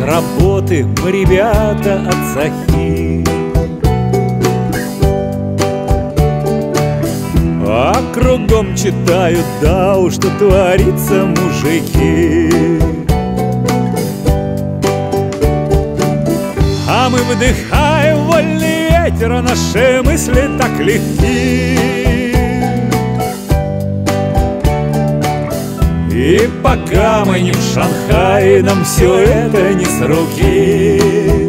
работы мы, ребята, от Захи. А кругом читают, да уж, что творится, мужики. А мы вдыхаем вольный ветер, а наши мысли так легки. И пока мы не в Шанхае, нам все это не с руки.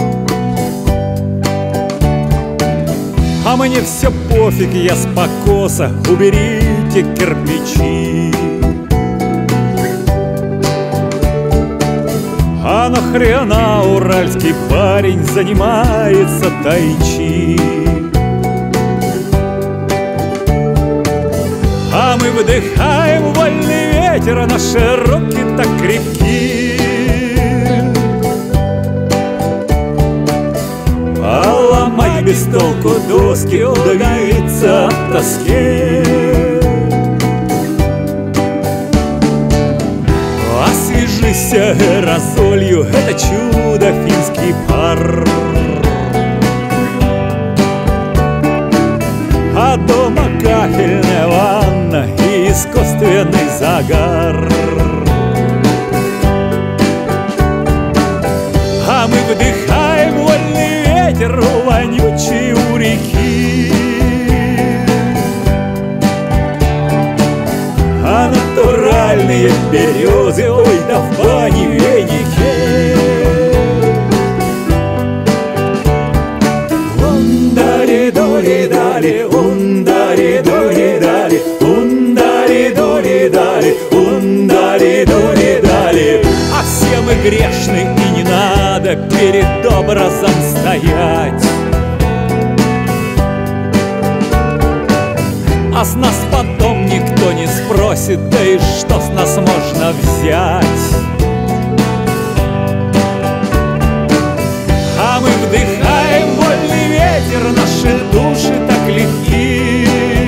А мне все пофиг, я с покоса, уберите кирпичи. А нахрена уральский парень занимается тайчи? А мы вдыхаем вольный ветер, а наши руки так крепки. А ломать без толку доски, удавиться от тоски. Освежись аэрозолью, это чудо финский пар. А дома кафельная ванна и искусственный загар. А мы вдыхаем вольный ветер, вонючий у реки. А натуральные березы, ой, да в бане веники. Ундари-дури-дали, ундари-дури-дали, ундари-дури-дали, ундари-дури-дали. А все мы грешны, и не надо перед образом стоять. А с нас потом никто не спросит, да и что с нас можно взять? А мы вдыхаем вольный ветер, наши души так легки.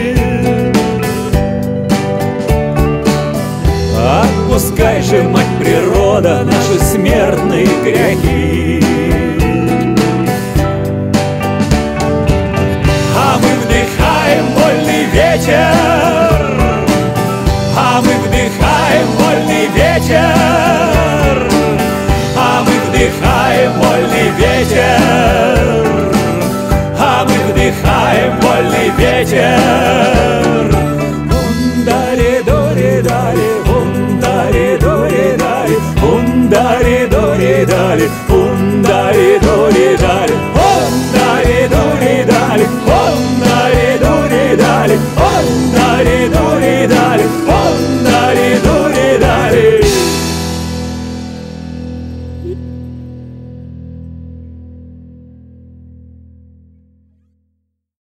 Отпускай же, мать природа, наши смертные грехи. А мы вдыхаем вольный ветер, а мы вдыхаем вольный ветер, а мы вдыхаем вольный ветер, а мы вдыхаем вольный ветер. Ундари-дури-дали, ундари-дури-дали, ундари-дури-дали,